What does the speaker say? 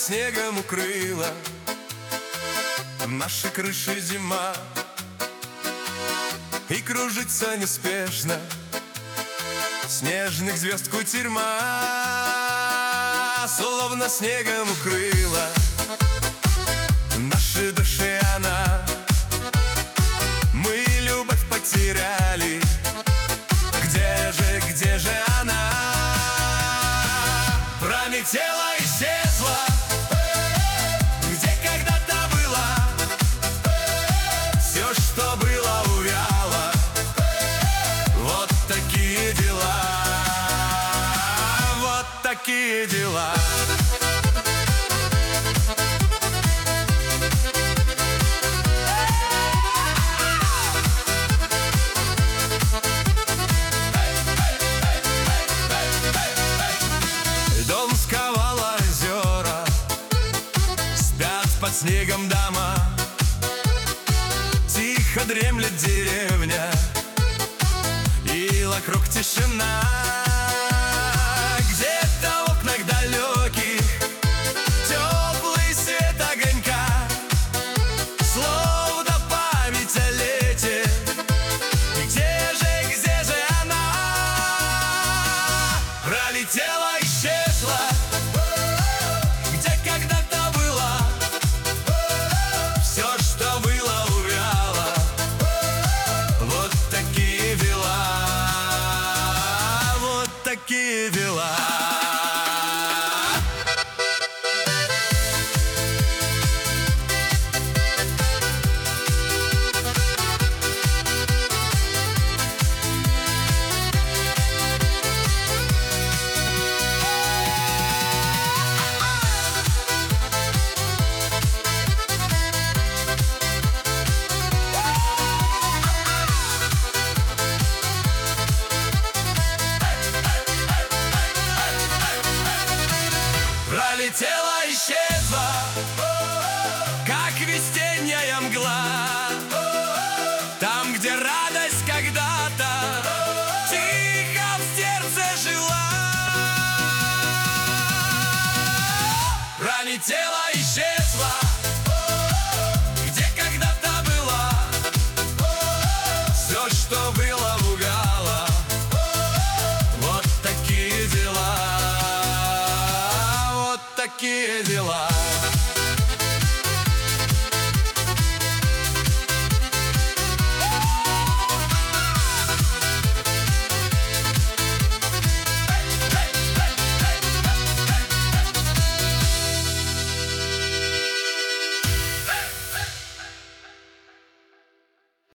снегом укрыла наши крыши зима, и кружится неспешно снежных звезд кутерьма. Словно снегом укрыла наши души она. Мы любовь потеряли, где же она? Пролетела, исчезла, где когда-то была. Все, что было, увяло. Вот такие дела, вот такие дела. Дом сковал озера, спят под снегом дома. Тихо дремлет деревня, и вокруг тишина. Где-то в окнах далеких теплый свет огонька, словно память о лете. Где же она? Пролетела, исчезла, где когда-то была. Все, что было, увяло. Вот такие дела, вот такие дела. Пролетела, исчезла, как весенняя мгла. Там, где радость когда-то тихо в сердце жила. Пролетела, исчезла, где когда-то была. Все, что было,